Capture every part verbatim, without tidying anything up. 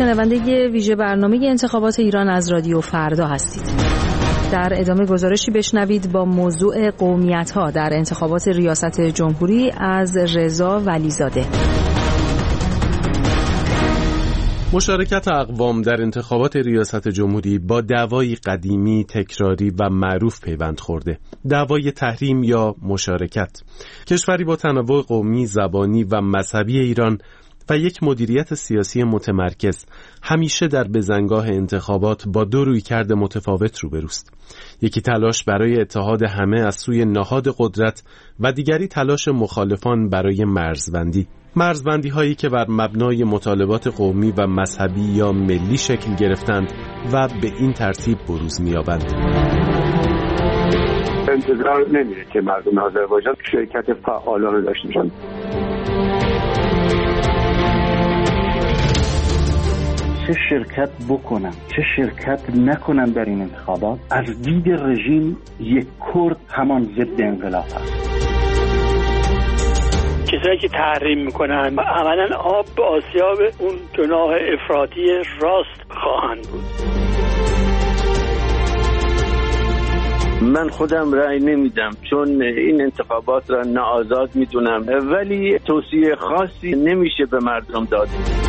شنونده ویژه برنامه انتخابات ایران از رادیو فردا هستید. در ادامه گزارشی بشنوید با موضوع قومیت‌ها در انتخابات ریاست جمهوری از رضا ولیزاده. مشارکت اقوام در انتخابات ریاست جمهوری با دعوای قدیمی، تکراری و معروف پیوند خورده. دعوای تحریم یا مشارکت. کشوری با تنوع قومی، زبانی و مذهبی ایران و یک مدیریت سیاسی متمرکز همیشه در بزنگاه انتخابات با دو رویکرد متفاوت روبروست. یکی تلاش برای اتحاد همه از سوی نهاد قدرت و دیگری تلاش مخالفان برای مرزبندی. مرزبندی هایی که بر مبنای مطالبات قومی و مذهبی یا ملی شکل گرفتند و به این ترتیب بروز می‌یابند. انتظار نمیره که مردم آذربایجان شرکت فعالانه داشته باشند. چه شرکت بکنن چه شرکت نکنن در این انتخابات، از دید رژیم یک کرد همان ضد انقلاب هست. کسایی که تحریم میکنن عملاً آب به آسیاب اون جناح افراطی راست خواهند بود. من خودم رأی نمیدم چون این انتخابات را ناآزاد میدونم، ولی توصیه خاصی نمیشه به مردم داد.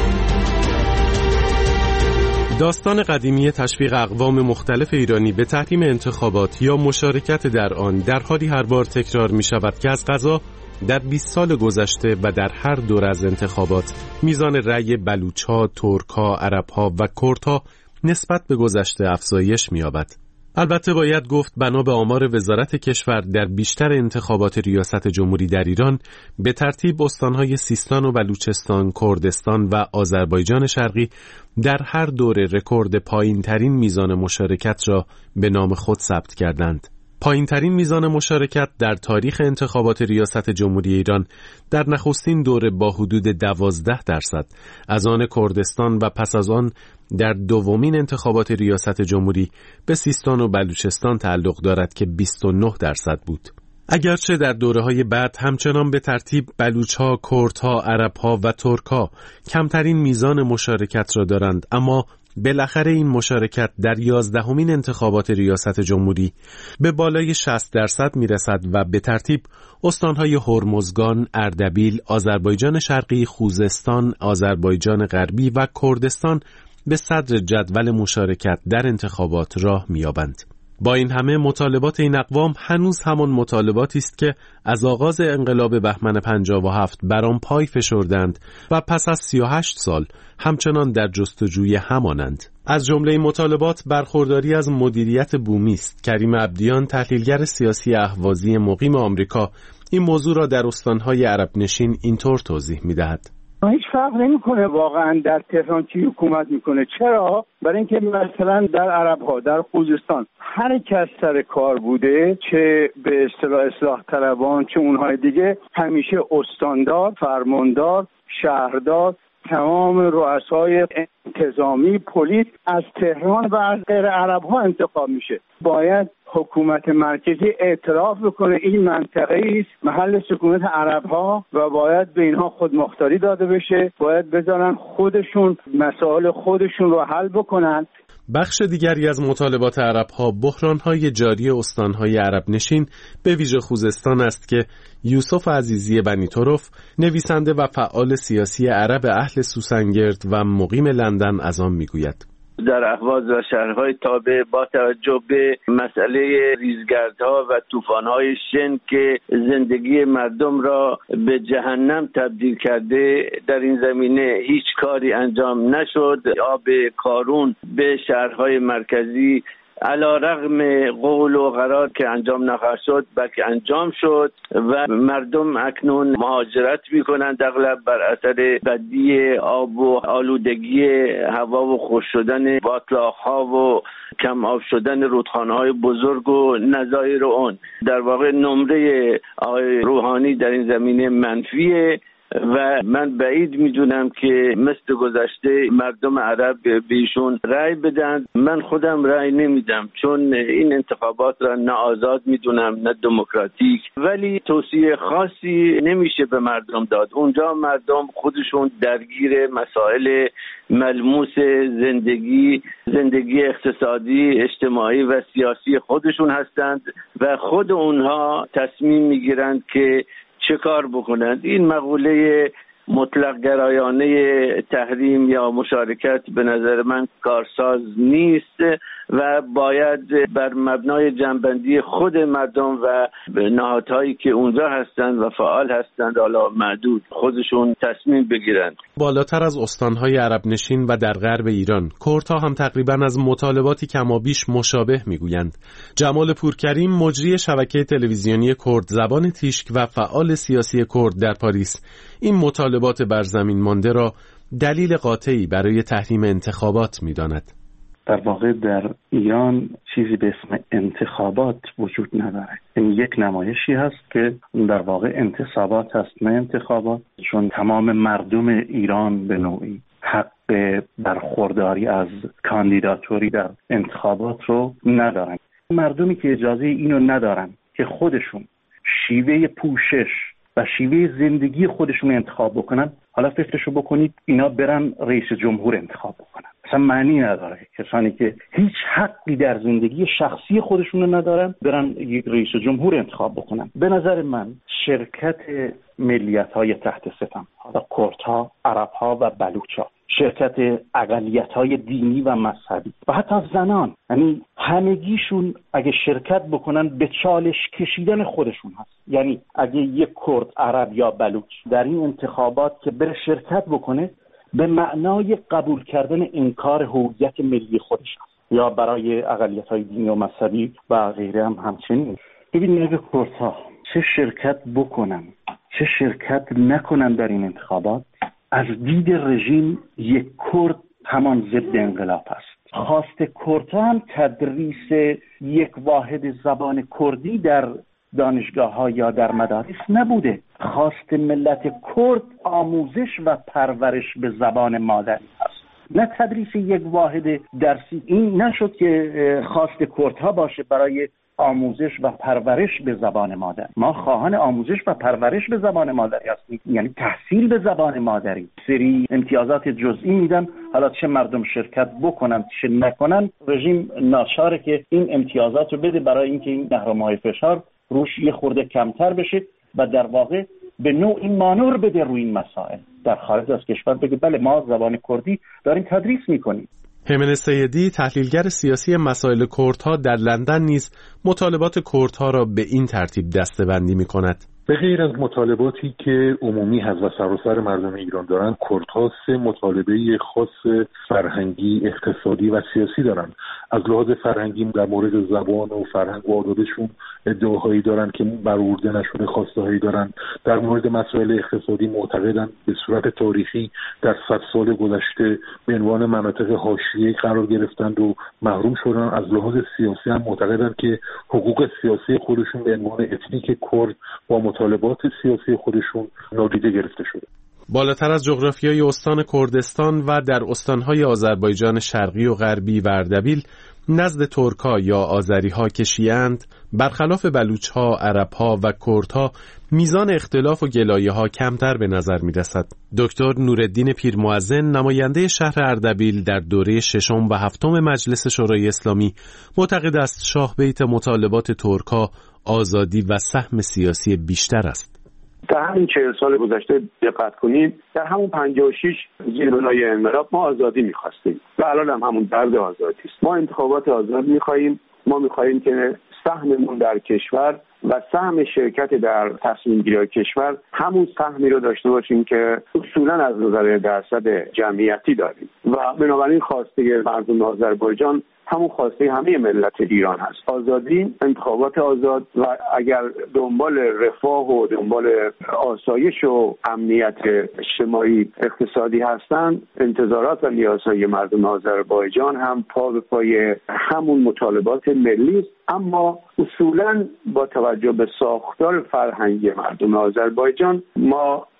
داستان قدیمی تشویق اقوام مختلف ایرانی به تحریم انتخابات یا مشارکت در آن در حالی هر بار تکرار می شود که از قضا در بیست سال گذشته و در هر دور از انتخابات میزان رأی بلوچ‌ها، ترک‌ها، عرب‌ها و کردها نسبت به گذشته افزایش می‌یابد. البته باید گفت بنا به آمار وزارت کشور در بیشتر انتخابات ریاست جمهوری در ایران به ترتیب استانهای سیستان و بلوچستان، کردستان و آذربایجان شرقی در هر دوره رکورد پایین‌ترین میزان مشارکت را به نام خود ثبت کردند. پایین‌ترین میزان مشارکت در تاریخ انتخابات ریاست جمهوری ایران در نخستین دوره با حدود دوازده درصد از آن کردستان و پس از آن در دومین انتخابات ریاست جمهوری به سیستان و بلوچستان تعلق دارد که بیست و نه درصد بود. اگرچه در دوره‌های بعد همچنان به ترتیب بلوچ‌ها، کردها، عرب‌ها و ترک‌ها کمترین میزان مشارکت را دارند، اما بالاخره این مشارکت در یازدهمین انتخابات ریاست جمهوری به بالای شصت درصد میرسد و به ترتیب استانهای هرمزگان، اردبیل، آذربایجان شرقی، خوزستان، آذربایجان غربی و کردستان به صدر جدول مشارکت در انتخابات راه می‌یابند. با این همه مطالبات این اقوام هنوز همان مطالباتی است که از آغاز انقلاب بهمن پنجاه و هفت بر آن پای فشردند و پس از سی و هشت سال همچنان در جستجوی همانند. از جمله این مطالبات برخورداری از مدیریت بومی است. کریم عبدیان، تحلیلگر سیاسی اهوازی مقیم آمریکا، این موضوع را در استانهای عرب نشین اینطور توضیح می‌دهد. هیچ فرق نمیکنه واقعا در تهران کی حکومت میکنه. چرا؟ برای اینکه مثلا در عرب‌ها، در خوزستان هر کس سر کار بوده، چه به اصطلاح اصلاح طلبان چه اونهای دیگه، همیشه استاندار، فرماندار، شهردار، تمام رؤسای انتظامی، پلیس از تهران و از غیر عرب‌ها انتخاب میشه. باید حکومت مرکزی اعتراف بکنه این منطقه است محل سکونت عرب‌ها و باید به اینها خودمختاری داده بشه. باید بذارن خودشون مسائل خودشون رو حل بکنن. بخش دیگری از مطالبات عرب‌ها بحران‌های جاری استان‌های عرب نشین به ویژه خوزستان است که یوسف عزیزی بنی طرف، نویسنده و فعال سیاسی عرب اهل سوسنگرد و مقیم لندن از آن میگوید. در اهواز و شهرهای تابع با توجه به مسئله ریزگردها و طوفان‌های شن که زندگی مردم را به جهنم تبدیل کرده، در این زمینه هیچ کاری انجام نشد. آب کارون به شهرهای مرکزی علی‌رغم قول و قرار که انجام نخواهد شد بلکه انجام شد و مردم اکنون مهاجرت میکنند اغلب بر اثر بدی آب و آلودگی هوا و خشک شدن باتلاق‌ها و کم آب شدن رودخانه‌های بزرگ و نظایر اون. در واقع نمره آقای روحانی در این زمینه منفیه و من بعید میدونم که مثل گذشته مردم عرب بیشون رأی بدن. من خودم رأی نمیدم چون این انتخابات را نه آزاد میدونم نه دموکراتیک، ولی توصیه خاصی نمیشه به مردم داد. اونجا مردم خودشون درگیر مسائل ملموس زندگی زندگی اقتصادی، اجتماعی و سیاسی خودشون هستند و خود اونها تصمیم میگیرند که چه کار بکنند. این مقوله مطلق گرایانه تحریم یا مشارکت به نظر من کارساز نیست و باید بر مبنای جنبندی خود مردم و نهادهایی که اونجا هستند و فعال هستند، حالا معدود، خودشون تصمیم بگیرند. بالاتر از استانهای عرب نشین و در غرب ایران، کردها هم تقریبا از مطالباتی کمابیش مشابه میگویند. جمال پورکریم، مجری شبکه تلویزیونی کرد زبان تیشک و فعال سیاسی کرد در پاریس، این مطالبات بر زمین مانده را دلیل قاطعی برای تحریم انتخابات می‌داند. در واقع در ایران چیزی به اسم انتخابات وجود نداره. این یک نمایشی هست که در واقع انتصابات هست نه انتخابات، چون تمام مردم ایران به نوعی حق برخورداری از کاندیداتوری در انتخابات رو ندارن. مردمی که اجازه اینو ندارن که خودشون شیوه پوشش و شیوه زندگی خودشون انتخاب بکنن، حالا فکرشو بکنید اینا برن رئیس جمهور انتخاب بکنن. اصلا معنی نداره کسانی که هیچ حقی در زندگی شخصی خودشون ندارن برن یک رئیس جمهور انتخاب بکنن. به نظر من شرکت ملیت‌های تحت ستم، حالا کردها، عرب‌ها و بلوچ‌ها، شرکت اقلیت‌های دینی و مذهبی و حتی زنان، یعنی همگیشون اگه شرکت بکنن به چالش کشیدن خودشون هست. یعنی اگه یک کرد، عرب یا بلوچ در این انتخابات که بره شرکت بکنه به معنای قبول کردن انکار هویت ملی خودش هست، یا برای اقلیت‌های دینی و مذهبی و غیره هم همچنین. ببینید اگه کردها چه شرکت بکنن چه شرکت نکنن در این انتخابات، از دید رژیم یک کرد همان ضد انقلاب است. خواست کردها هم تدریس یک واحد زبان کردی در دانشگاه‌ها یا در مدارس نبوده. خواست ملت کرد آموزش و پرورش به زبان مادری است، نه تدریس یک واحد درسی. این نشد که خواست کردها باشه برای آموزش و پرورش به زبان مادر. ما خواهان آموزش و پرورش به زبان مادری هستیم، یعنی تحصیل به زبان مادری. سری امتیازات جزئی میدن، حالا چه مردم شرکت بکنن چه نکنن، رژیم ناچاره که این امتیازات رو بده برای اینکه این نهرم‌های فشار روش یه خورده کمتر بشه و در واقع به نوعی مانور بده روی این مسائل. در خارج از کشور بگه بله ما زبان کردی داریم تدریس میکنیم. حمید سیدی، تحلیلگر سیاسی مسائل کردها در لندن نیز مطالبات کردها را به این ترتیب دسته‌بندی می‌کند. به غیر از مطالباتی که عمومی هست و سراسر مردم ایران دارن، کردها سه مطالبه خاص فرهنگی، اقتصادی و سیاسی دارن. از لحاظ فرهنگی در مورد زبان و فرهنگ و آدابشون ادعاهایی دارن که برآورده نشده، خواسته‌هایی دارن. در مورد مسائل اقتصادی معتقدن به صورت تاریخی در صد سال گذشته به عنوان مناطق حاشیه‌ای قرار گرفتند و محروم شدن. از لحاظ سیاسی هم معتقدن که حقوق سیاسی خودشون به عنوان اتنیک کرد با مطالبات سیاسی خودشون نادیده گرفته شده. بالاتر از جغرافیای استان کردستان و در استانهای آذربایجان شرقی و غربی و اردبیل نزد ترک‌ها یا آذری‌ها که شیعه‌اند، برخلاف بلوچ‌ها، عرب‌ها و کردها میزان اختلاف و گلایه‌ها کمتر به نظر می‌رسد. دکتر نورالدین پیرمؤذن، نماینده شهر اردبیل در دوره ششم و هفتم مجلس شورای اسلامی، معتقد است شاه بیت مطالبات ترک‌ها آزادی و سهم سیاسی بیشتر است. در همین چهل سال گذشته دقت کنید، در همون پنجاه و شش زیر بنای انقلاب ما آزادی می‌خواستیم و الان هم همون درد آزادی است. ما انتخابات آزاد می‌خوایم، ما می‌خوایم که سهممون در کشور و سهم شرکت در تصمیم گیری کشور همون سهمی رو داشته باشیم که اصولاً از نظر درصد جمعیتی داریم و بنابراین خواسته مردم آذربایجان همون خواسته همه ملت ایران هست، آزادی، انتخابات آزاد و اگر دنبال رفاه و دنبال آسایش و امنیت اجتماعی اقتصادی هستند، انتظارات و نیازهای مردم آذربایجان هم پا به پای همون مطالبات ملی است، اما اصولاً با توجه به ساختار فرهنگی مردم آذربایجان ما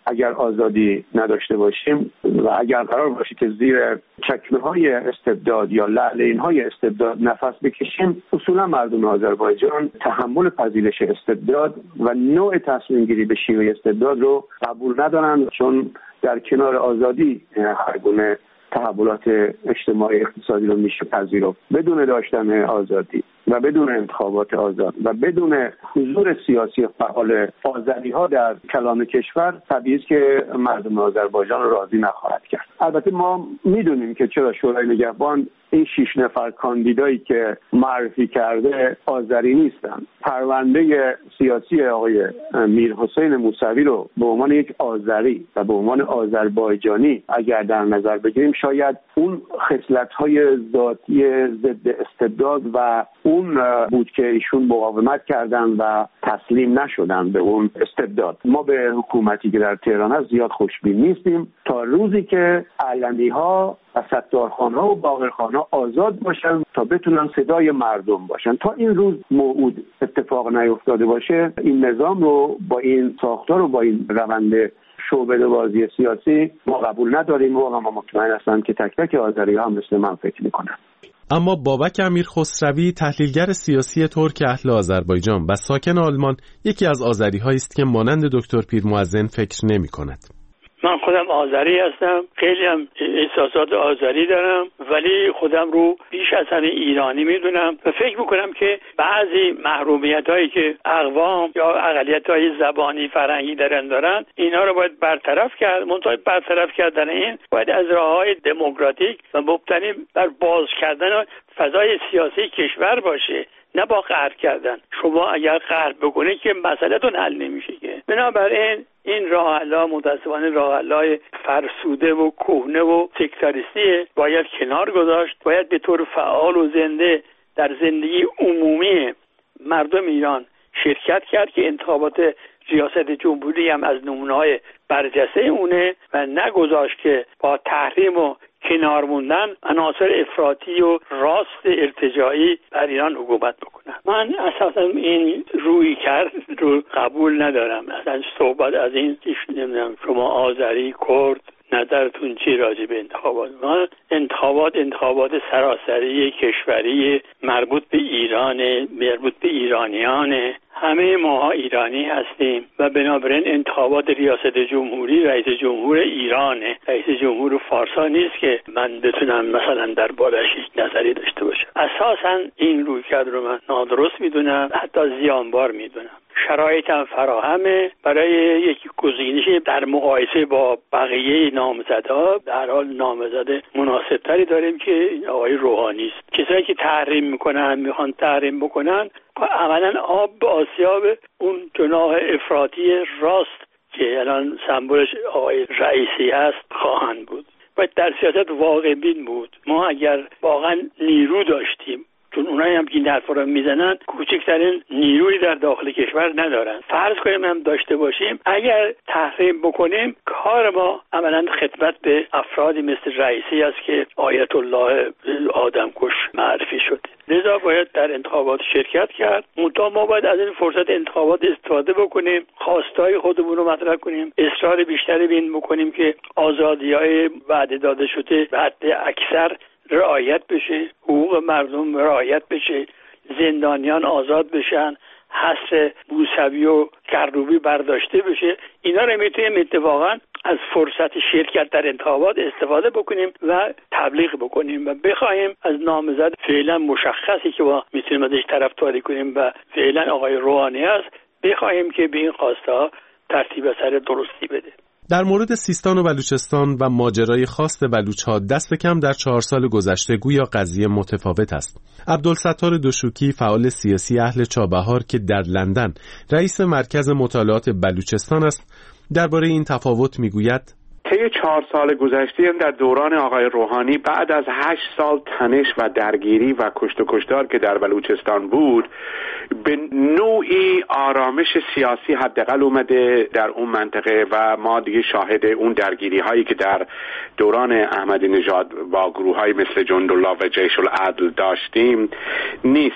اگر آزادی نداشته باشیم و اگر قرار باشه که زیر چکمه‌های استبداد یا لعله‌های استبداد نفس بکشیم، اصولا مردم آذربایجان تحمل پذیرش استبداد و نوع تصمیم گیری به شیوه استبداد رو قبول ندارن، چون در کنار آزادی هر گونه تحولات اجتماعی اقتصادی رو میشه پذیرفت. بدون داشتن آزادی و بدون انتخابات آزاد و بدون حضور سیاسی فعال آذری‌ها در کلان کشور، طبیعی است که مردم آذربایجان رو راضی نخواهد کرد. البته ما میدونیم که چرا شورای نگهبان این شش نفر کاندیدایی که معرفی کرده آذری نیستن. پرونده سیاسی آقای میرحسین موسوی رو به عنوان یک آذری و به عنوان آذربایجانی اگر در نظر بگیریم، شاید اون خصلت‌های ذاتی ضد استبداد و اون بود که ایشون مقاومت کردن و تسلیم نشدن به اون استبداد. ما به حکومتی که در تهران هست زیاد خوشبین نیستیم تا روزی که علنی‌ها و ستارخان‌ها و باقرخان‌ها آزاد باشن تا بتونن صدای مردم باشن. تا این روز موعود اتفاق نیفتاده باشه، این نظام رو با این ساختار و با این روند شعبده بازی سیاسی ما قبول نداریم و ما مطمئن هستم که تک تک آذری‌ها هم مثل من فکر می‌کنن. اما بابک امیرخسروی، تحلیلگر سیاسی ترک اهل آذربایجان و ساکن آلمان، یکی از آذری‌هایی است که مانند دکتر پیرمحسن فکر نمی‌کند. من خودم آذری هستم، خیلی هم احساسات آذری دارم، ولی خودم رو بیش از همه ایرانی میدونم و فکر میکنم که بعضی محرومیت هایی که اقوام یا اقلیت های زبانی فرهنگی دارن دارن اینا رو باید برطرف کرد. منتها برطرف کردن این باید از راه های دموکراتیک و مبتنی بر باز کردن فضای سیاسی کشور باشه، نه با قهر کردن. شما اگر قهر بکنید که مسئله‌تون حل نمیشه که. بنابراین این راه حل‌ها متأسفانه راه حل‌های فرسوده و کهنه و سکتاریستی باید کنار گذاشت. باید به طور فعال و زنده در زندگی عمومی مردم ایران شرکت کرد که انتخابات ریاست جمهوری هم از نمونه‌های برجسته اونه و نگذاشت که با تحریم و کنار موندن عناصر افراطی و راست ارتجاعی بر ایران حکومت بکنن. من اساسا این روی کرد رو قبول ندارم. اصلا صحبت از این نمیدونم شما آذری، کرد، نظرتون چی راجع به انتخابات؟ من انتخابات انتخابات سراسری کشوری مربوط به ایران، مربوط به ایرانیانه. همه ما ایرانی هستیم و بنابراین انتخابات ریاست جمهوری رئیس جمهور ایرانه، رئیس جمهور فارس نیست که من بتونم مثلا در بارش نظری داشته باشم. اساسا این رویکرد رو من نادرست میدونم، حتی زیانبار میدونم. شرایطم فراهمه برای یک گزینش در مقایسه با بقیه نامزدها. در حال نامزد مناسبتری داریم که آقای روحانی است. کسایی که تحریم میکنن، میخوان تحریم بکنن، عملاً آب به آسیاب اون جناح افراطی راست که الان سمبولش آقای رئیسی هست خواهند بود. باید در سیاست واقع بین بود. ما اگر واقعا نیرو داشتیم، چون اونایی هم که این حرفا رو میزنن کوچکترین نیرویی در داخل کشور ندارن، فرض کنیم هم داشته باشیم، اگر تحریم بکنیم کار ما عملاً خدمت به افرادی مثل رئیسی است که آیت الله آدمکش معرفی شده. لذا باید در انتخابات شرکت کرد. منتها ما باید از این فرصت انتخابات استفاده بکنیم، خواستای خودمون رو مطرح کنیم، اصرار بیشتری بین بکنیم که آزادی‌های وعده داده شده به حد اکثر رعایت بشه، حقوق مردم رعایت بشه، زندانیان آزاد بشن، حصر موسوی و کروبی برداشته بشه. اینا رو میتونیم اتفاقا از فرصت شرکت در انتخابات استفاده بکنیم و تبلیغ بکنیم و بخوایم از نامزد فعلا مشخصی که ما میتونیم ازش طرفداری کنیم و فعلا آقای روحانی است، بخوایم که به این خواسته ها ترتیب اثر درستی بده. در مورد سیستان و بلوچستان و ماجرای خاص بلوچ‌ها دست کم در چهار سال گذشته گویا قضیه متفاوت است. عبدالستار دوشوکی، فعال سیاسی اهل چابهار که در لندن رئیس مرکز مطالعات بلوچستان است، درباره این تفاوت میگوید: طی چهار سال گذشته در دوران آقای روحانی بعد از هشت سال تنش و درگیری و کشت و کشتار که در بلوچستان بود، به نوعی آرامش سیاسی حداقل اومده در اون منطقه و ما دیگه شاهد اون درگیری هایی که در دوران احمدی نژاد با گروه های مثل جندالله و جیش العدل داشتیم نیست.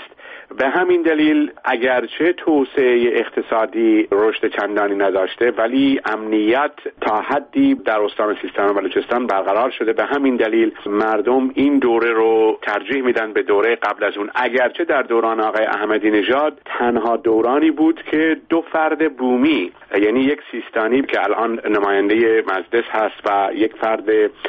به همین دلیل اگرچه توسعه اقتصادی رشد چندانی نداشته ولی امنیت تا حدی در استان سیستان و بلوچستان برقرار شده. به همین دلیل مردم این دوره رو ترجیح میدن به دوره قبل از اون، اگرچه در دوران آقای احمدی نژاد تنها دورانی بود که دو فرد بومی، یعنی یک سیستانی که الان نماینده مجلس هست و یک فرد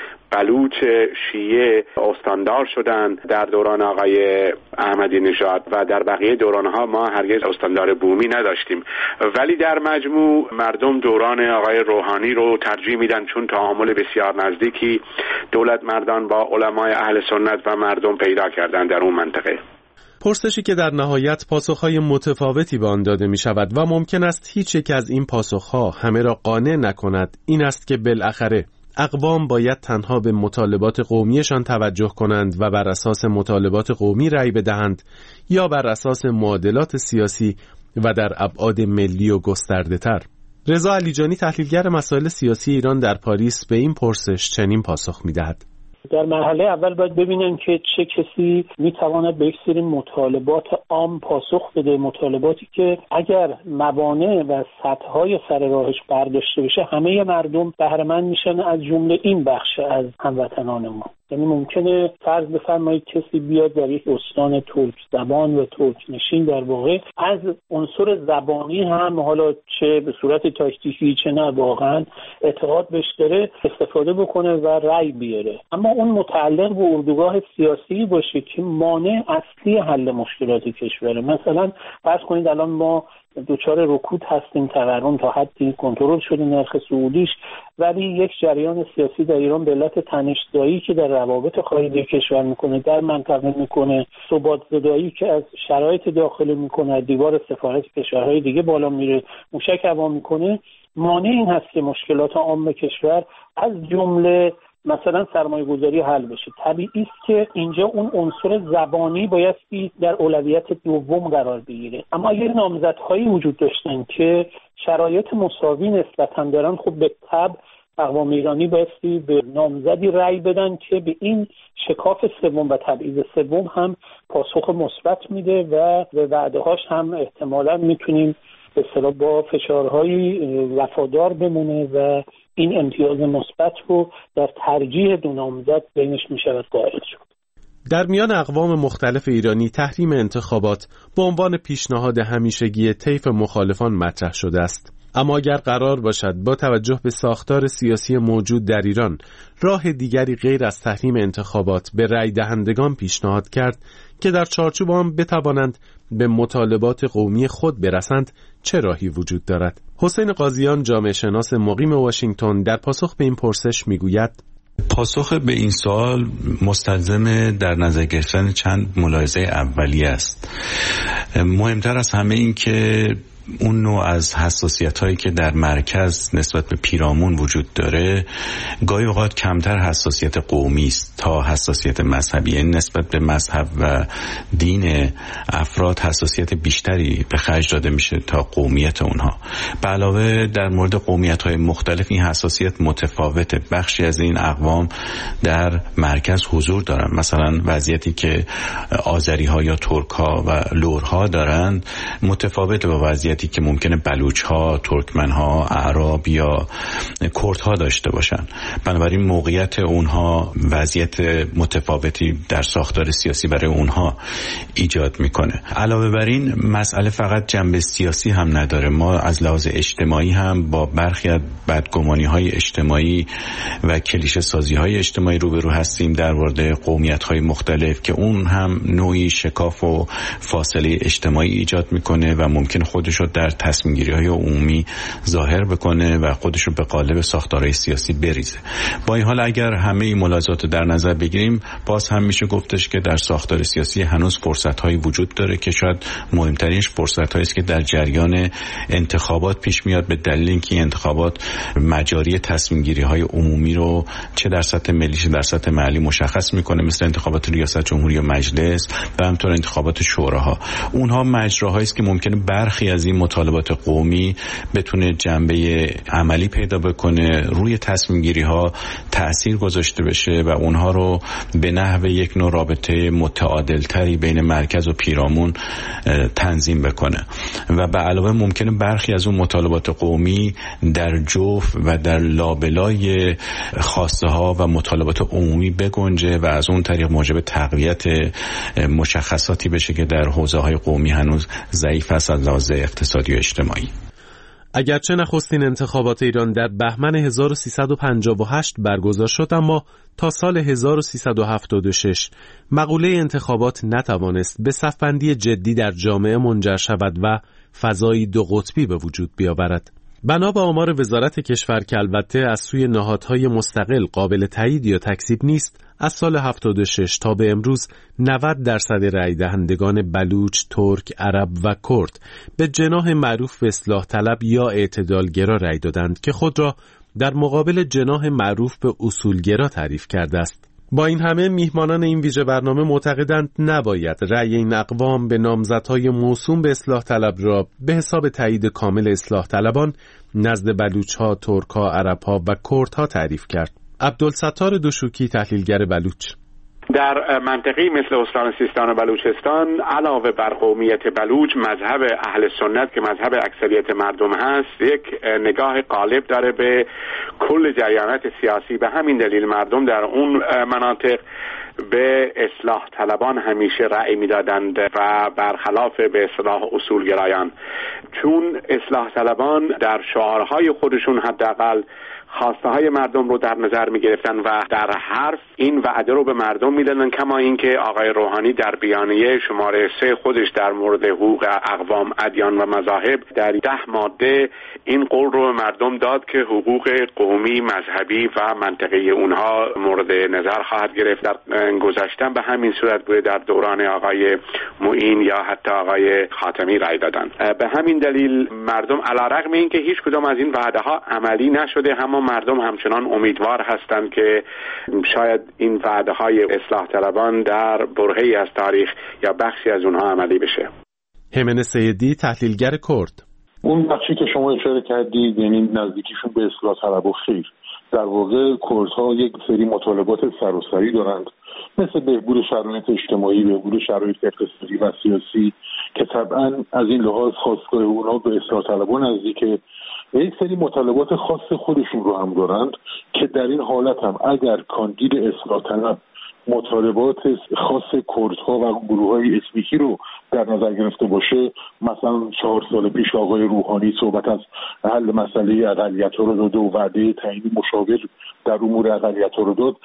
بلوچ شیعه استاندار شدن در دوران آقای احمدی نژاد و در بقیه دورانها ما هرگز استاندار بومی نداشتیم. ولی در مجموع مردم دوران آقای روحانی رو ترجیح میدن چون تعامل بسیار نزدیکی دولت مردان با علمای اهل سنت و مردم پیدا کردن در اون منطقه. پرسشی که در نهایت پاسخهای متفاوتی به آن داده می شود و ممکن است هیچ یک از این پاسخها همه را قانع نکند این است که بالاخره اقوام باید تنها به مطالبات قومیشان توجه کنند و بر اساس مطالبات قومی رأی بدهند یا بر اساس معادلات سیاسی و در ابعاد ملی و گسترده تر. رضا علیجانی تحلیلگر مسائل سیاسی ایران در پاریس به این پرسش چنین پاسخ می دهد. در مرحله اول باید ببینن که چه کسی میتواند به یک سری مطالبات عام پاسخ بده، مطالباتی که اگر موانع و سدهای سر راهش برداشته بشه همه مردم بهره مند میشن، از جمله این بخش از هموطنان ما. یعنی ممکنه فرض بفرمایید کسی بیاد در یک استان ترک زبان و ترک نشین در واقع از عنصر زبانی هم حالا چه به صورت تاکتیکی چه نه واقعا اعتقاد بهش داره استفاده بکنه و رأی بیاره، اما اون متعلق به اردوگاه سیاسی باشه که مانع اصلی حل مشکلات کشوره. مثلا فرض کنید الان ما دوچار رکود هستیم، تورم تا حدی کنترل شده نرخ صعودیش، ولی یک جریان سیاسی در ایران به علت تنش‌زایی که در روابط خارجی کشور میکنه، در منطقه میکنه، ثبات زدایی که از شرایط داخلی میکنه، دیوار سفارت کشورهای دیگه بالا میره، موشک هوا میکنه، مانع این هست که مشکلات عام کشور از جمله مثلا سرمایه گذاری حل بشه. طبیعی است که اینجا اون عنصر زبانی بایستی در اولویت دوم قرار بگیره. اما اگر نامزدهایی وجود داشتن که شرایط مساوی نسبتاً دارن، خب به طبع اقوام ایرانی بایستی به نامزدی رأی بدن که به این شکاف سوم و تبعیض سوم هم پاسخ مثبت میده و به وعده‌هاش هم احتمالاً میتونیم به اصطلاح با فشارهایی وفادار بمونه و این امتیاز مثبت رو در ترجیح دو نامزد بینش میشود قائل شد. در میان اقوام مختلف ایرانی تحریم انتخابات به عنوان پیشنهاد همیشگی طیف مخالفان مطرح شده است. اما اگر قرار باشد با توجه به ساختار سیاسی موجود در ایران راه دیگری غیر از تحریم انتخابات به رأی دهندگان پیشنهاد کرد که در چارچوب آن بتوانند به مطالبات قومی خود برسند، چه راهی وجود دارد؟ حسین قاضیان جامعه شناس مقیم واشنگتن در پاسخ به این پرسش میگوید: پاسخ به این سوال مستلزم در نظر گرفتن چند ملاحظه اولیه است. مهمتر از همه این که اون نوع از حساسیت هایی که در مرکز نسبت به پیرامون وجود داره گاهی اوقات کمتر حساسیت قومی است تا حساسیت مذهبی، یعنی نسبت به مذهب و دین افراد حساسیت بیشتری به خرج داده میشه تا قومیت اونها. به علاوه در مورد قومیت های مختلف این حساسیت متفاوته. بخشی از این اقوام در مرکز حضور دارن، مثلا وضعیتی که آذری ها یا ترک ها و لور ها دارن متفاوته با وضعیت که ممکنه بلوچ ها، ترکمن ها، اعراب یا کرد ها داشته باشن. بنابراین موقعیت اونها وضعیت متفاوتی در ساختار سیاسی برای اونها ایجاد میکنه. علاوه بر این مسئله فقط جنبه سیاسی هم نداره. ما از لحاظ اجتماعی هم با برخی از بدگمانی های اجتماعی و کلیشه سازی های اجتماعی روبرو هستیم در مورد قومیت های مختلف که اون هم نوعی شکاف و فاصله اجتماعی ایجاد میکنه و ممکن خودش رو در تصمیم گیری های عمومی ظاهر بکنه و خودش رو به قالب ساختارهای سیاسی بریزه. با این حال اگر همه این ملاحظات رو در نظر بگیریم، باز هم میشه گفتش که در ساختار سیاسی هنوز فرصت هایی وجود داره که شاید مهمترینش فرصت هایی است که در جریان انتخابات پیش میاد، به دلیل اینکه این انتخابات مجاری تصمیم گیری های عمومی رو چه در سطح ملی چه در سطح محلی مشخص میکنه، مثل انتخابات ریاست جمهوری و مجلس و همینطور انتخابات شوراها. اونها مجراهایی است که ممکنه برخی از این مطالبات قومی بتونه جنبه عملی پیدا بکنه، روی تصمیم گیری ها تأثیر گذاشته بشه و اونها رو به نحو یک نوع رابطه متعادل تری بین مرکز و پیرامون تنظیم بکنه و به علاوه ممکنه برخی از اون مطالبات قومی در جوف و در لابلای خواسته ها و مطالبات عمومی بگنجه و از اون طریق موجب تقویت مشخصاتی بشه که در حوزه های قومی هنوز ضعیف است از لحاظ اقتصادی و اجتماعی. اگرچه نخستین انتخابات ایران در بهمن هزار و سیصد و پنجاه و هشت برگزار شد، اما تا سال هزار و سیصد و هفتاد و شش مقوله انتخابات نتوانست به صف‌بندی جدی در جامعه منجر شود و فضایی دو قطبی به وجود بیاورد. بنا به آمار وزارت کشور که البته از سوی نهادهای مستقل قابل تایید یا تکذیب نیست، از سال هفتاد و شش تا به امروز نود درصد رای دهندگان بلوچ، ترک، عرب و کرد به جناح معروف به اصلاح طلب یا اعتدالگرا رای دادند که خود را در مقابل جناح معروف به اصولگرا تعریف کرده است. با این همه میهمانان این ویژه برنامه معتقدند نباید رأی این اقوام به نامزدهای موسوم به اصلاح طلب را به حساب تایید کامل اصلاح طلبان نزد بلوچ‌ها، ترک‌ها، عرب‌ها و کردها تعریف کرد. عبدالستار دوشوکی، تحلیلگر بلوچ: در منطقه‌ای مثل استان سیستان و بلوچستان علاوه بر قومیت بلوچ، مذهب اهل سنت که مذهب اکثریت مردم هست یک نگاه غالب داره به کل جریانات سیاسی. به همین دلیل مردم در اون مناطق به اصلاح طلبان همیشه رأی میدادند و برخلاف به اصلاح اصولگرایان، چون اصلاح طلبان در شعارهای خودشون حداقل خواسته های مردم رو در نظر می گرفتن و در حرف این وعده رو به مردم می دادن، کما اینکه آقای روحانی در بیانیه شماره سه خودش در مورد حقوق اقوام، ادیان و مذاهب در ده ماده این قول رو به مردم داد که حقوق قومی، مذهبی و منطقی اونها مورد نظر خواهد گرفت. در گذشته به همین صورت بوده، در دوران آقای معین یا حتی آقای خاتمی رای دادن. به همین دلیل مردم علیرغم اینکه هیچ کدام از این وعده ها عملی نشده، اما مردم همچنان امیدوار هستند که شاید این وعده های اصلاح طلبان در برهه‌ای از تاریخ یا بخشی از اونها عملی بشه. همن سیدی، تحلیلگر کرد: اون بخشی که شما اشاره کردید، یعنی نزدیکیشون به اصلاح طلب و خیر، در واقع کردها یک سری مطالبات سراسری دارند، مثل بهبود شرایط اجتماعی، بهبود شرایط اقتصادی و سیاسی که طبعا از این لحاظ خواستگاه اونها به اصلاح طلبان نزدیکه و یک سری مطالبات خاص خودشون رو هم دارند که در این حالت هم اگر کاندید اصلاح طلب مطالبات خاص کردها و گروه‌های اسمیکی رو در نظر گرفته باشه، مثلا چهار سال پیش آقای روحانی صحبت از حل مسئله اقلیت‌ها رو داد و وعده تعیین مشاور در امور اقلیت‌ها رو داد،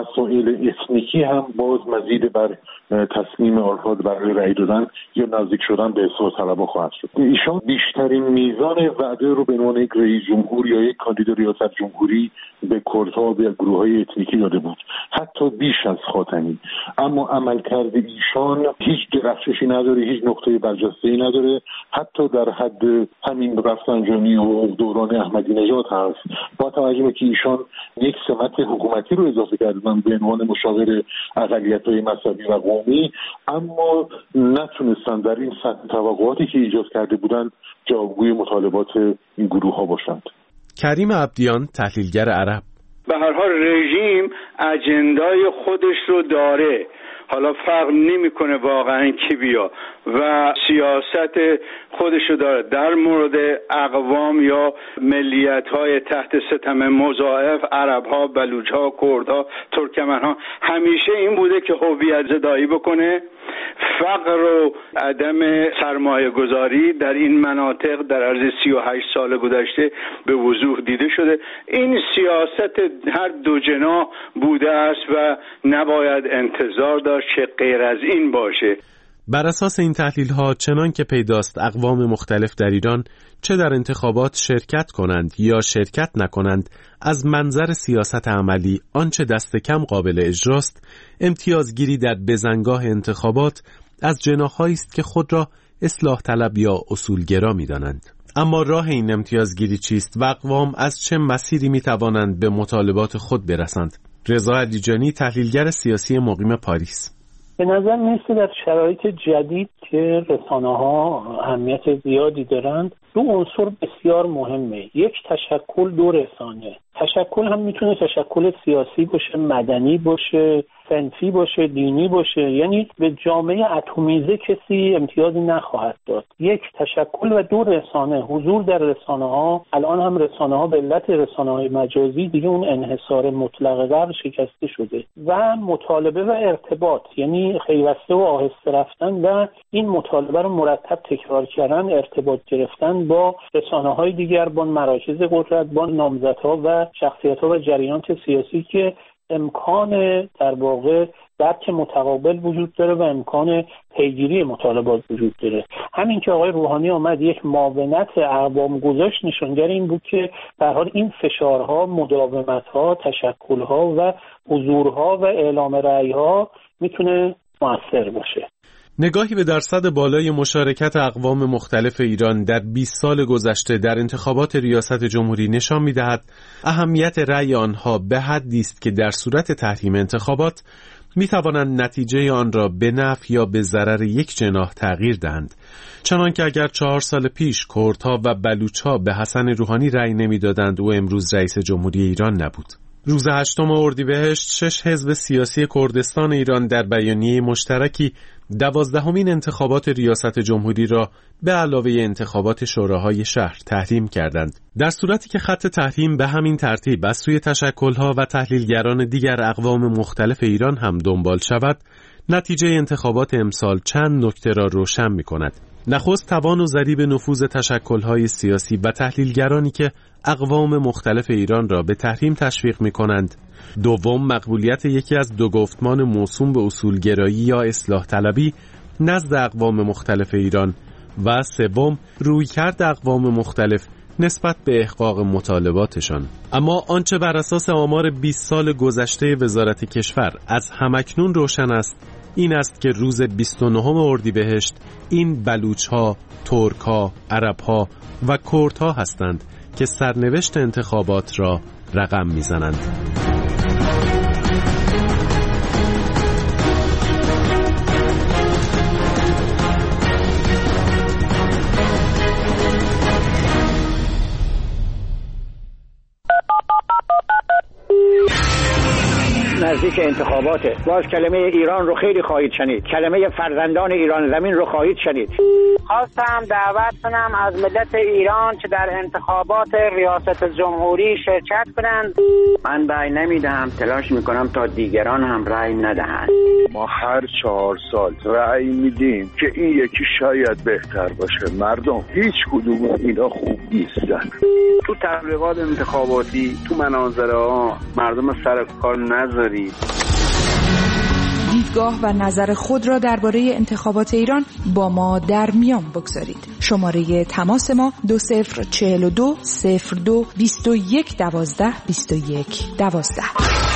مسائل اسمیکی هم باز مزید بر تصمیم آنها برای رأی دادن یا نزدیک شدن به اصلاح طلبها خواهد شد. ایشان بیشترین میزان وعده رو به عنوان یک رئیس جمهور یا یک کاندید ریاست جمهوری به کردها و به گروه‌های اسمیکی داده بود، حتی بیش از خاتمی، اما عملکرد ایشان هیچ درخششی نداره، هیچ نقطه برجسته‌ای نداره، حتی در حد همین رفسنجانی و دوران احمدی نژاد هست. با توجه به که ایشان یک سمت حکومتی رو اضافه کردن به عنوان مشاور اقلیت‌های مذهبی و قومی، اما نتونستن در این سطح توقعاتی که ایجاد کرده بودند جوابگوی مطالبات این گروه‌ها باشند. کریم عبدیان، تحلیلگر عرب: به هر حال رژیم اجندای خودش رو داره، حالا فرق نمیکنه واقعا کی بیا و سیاست خودشو داره در مورد اقوام یا ملیت‌های تحت ستم مضاعف، عرب‌ها، بلوچ‌ها، کردها، ترکمن‌ها، همیشه این بوده که هویت زدایی بکنه. فقر و عدم سرمایه گذاری در این مناطق در عرض سی و هشت سال گذشته به وضوح دیده شده. این سیاست هر دو جناح بوده است و نباید انتظار داشت که غیر از این باشه. بر اساس این تحلیل ها چنان که پیداست اقوام مختلف در ایران چه در انتخابات شرکت کنند یا شرکت نکنند، از منظر سیاست عملی آنچه دست کم قابل اجراست امتیازگیری در بزنگاه انتخابات از جناح‌هایی است که خود را اصلاح طلب یا اصولگرا می‌دانند. اما راه این امتیازگیری چیست و اقوام از چه مسیری می‌توانند به مطالبات خود برسند؟ رضا علیجانی، تحلیلگر سیاسی مقیم پاریس: به نظر میرسه در شرایط جدید که رسانه‌ها اهمیت زیادی دارند. دو عنصر بسیار مهمه، یک تشکل، دو رسانه. تشکل هم میتونه تشکل سیاسی باشه، مدنی باشه، صنفی باشه، دینی باشه، یعنی به جامعه اتمیزه کسی امتیازی نخواهد داد. یک تشکل و دو رسانه. حضور در رسانه ها، الان هم رسانه ها به علت رسانه های مجازی دیگه اون انحصار مطلق قبل شکسته شده و مطالبه و ارتباط، یعنی خیوسته و آهسته رفتن و این مطالبه رو مرتب تکرار کردن، ارتباط گرفتن با رسانه های دیگر، با مراکز قدرت، با نامزدها و شخصیت ها و جریانات سیاسی که امکان در واقع درک متقابل وجود داره و امکان پیگیری مطالبات وجود داره. همین که آقای روحانی آمد یک معاونت اقوام گذاشت نشانگر این بود که به هر حال این فشارها، مداومت‌ها، تشکل‌ها و حضورها و اعلام رأی‌ها میتونه مؤثر باشه. نگاهی به درصد بالای مشارکت اقوام مختلف ایران در بیست سال گذشته در انتخابات ریاست جمهوری نشان می‌دهد اهمیت رأی آنها به حدی است که در صورت تحریم انتخابات می‌توانند نتیجه آن را به نفع یا به ضرر یک جناح تغییر دهند. چنانکه اگر چهار سال پیش کردها و بلوچ‌ها به حسن روحانی رأی نمی‌دادند او امروز رئیس جمهوری ایران نبود. روز هشتم اردیبهشت شش حزب سیاسی کردستان ایران در بیانیه مشترکی دوازدهمین انتخابات ریاست جمهوری را به علاوه انتخابات شوراهای شهر تحریم کردند. در صورتی که خط تحریم به همین ترتیب از سوی تشکل‌ها و تحلیلگران دیگر اقوام مختلف ایران هم دنبال شود، نتیجه انتخابات امسال چند نکته را روشن می‌کند. نخست توان و ضریب نفوذ تشکل‌های سیاسی و تحلیلگرانی که اقوام مختلف ایران را به تحریم تشویق می‌کنند. دوم، مقبولیت یکی از دو گفتمان موسوم به اصولگرایی یا اصلاح طلبی نزد اقوام مختلف ایران و سوم، رویکرد اقوام مختلف نسبت به احقاق مطالباتشان. اما آنچه بر اساس آمار بیست سال گذشته وزارت کشور از همکنون روشن است این است که روز بیست و نهم اردیبهشت این بلوچ‌ها، ترک‌ها، عرب‌ها و کردها هستند که سرنوشت انتخابات را رقم می‌زنند. نزدیک انتخاباته. باز کلمه ایران رو خیلی خواهید شنید، کلمه فرزندان ایران زمین رو خواهید شنید. خواستم دعوت کنم از ملت ایران که در انتخابات ریاست جمهوری شرکت کنند. من رأی نمیدهم، تلاش میکنم تا دیگران هم رأی ندهند. ما هر چهار سال رأی میدیم که این یکی شاید بهتر باشه. مردم هیچ کدوم اینا خوب نیستن. تو تبلیغات انتخاباتی، تو مناظره ها مردم سر کار نذارید. دیدگاه و نظر خود را درباره انتخابات ایران با ما در میان بگذارید. شماره تماس ما دو صفر چهل و دو صفر دو بیست و یک دوازده بیست و یک دوازده.